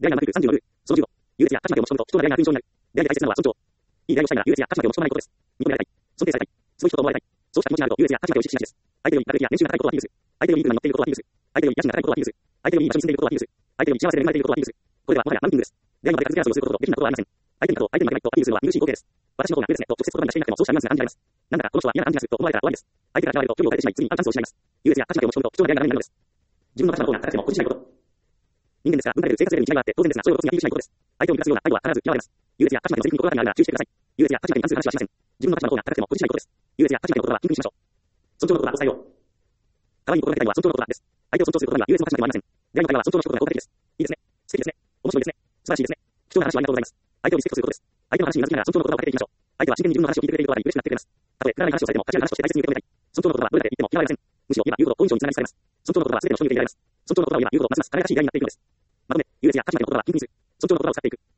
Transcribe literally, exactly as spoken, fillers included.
出会いが長くさんじゅうのルール。そのじゅうご。優劣や価値までを持ち込むと人との出会いが空気印象になる。出会いが大切なのは尊重。いい出会いをしたいなら優劣や価値までを持ち込まないことです。認められたい。尊敬されたい。すごい人と思われたい。そうした気持ちがあると優劣や価値までを意識しがちです。相手より学歴や年収が高いことをアピールする。相手よりいい車に乗っていることをアピールする。相手より家賃が高いことをアピールする。相手よりいい場所に住んでいることをアピールする。相手より幸せで恵まれていることをアピールする。これはもはやランキングです。出会いまで格付け争いをすることとできないことはありません。相手に勝とう相手に負けないとアピールするのは見苦しい光景です。私の方が上ですねと直接言葉にはしていなくてもそうしたニュアンスが感じられます。なんだかこの人は嫌な感じがすると思われたら終わりです。相手から嫌われると距離を置かれてしまい、次にアンチャンスを失います。優劣や価値までを持ち込むと人の出会いがダメになるのです。自分の価値の方が高くても固執しないこと。人間ですから、文化レベル、生活レベルに違いがあって当然ですが、それを一つにアピールしないことです。相手を満たすような態度は必ず嫌われます。優劣や価値までの責任心当たりがあるなら注意してください。優劣や価値までに関する話はしません。自分の価値の方が高くても固執しないことです。優劣や価値までのことは緊急にしましょう。尊重のことはお伝えよう。可愛いに心がけたいのは尊重のことです。相手を尊重することには優劣の価値までもありません。出会いの会話は尊重の一言が効果的です。いいですね。素敵ですね。面白いですね。素晴らしいですね。貴重な話をありがとうございます。相手をリスペクトすることです。相手の話にうなずきながら尊重の言葉をかけていきましょう。相手は真剣に自分の話を聞いてくれていることがあり嬉しくなってくれます。たとえくだらない話をされても価値ある話として大切に受け止めたい。尊重の言葉はどれだけ言っても嫌われません。むしろ言えば言うほど好印象につながりされます。尊重の言葉は全ての人に受け入れられます。尊重の言葉を言えば言うほどますます輝かしい出会いになっていくのです。まとめ、優劣や価値までの言葉は緊急にする。尊重の言葉を使っていく。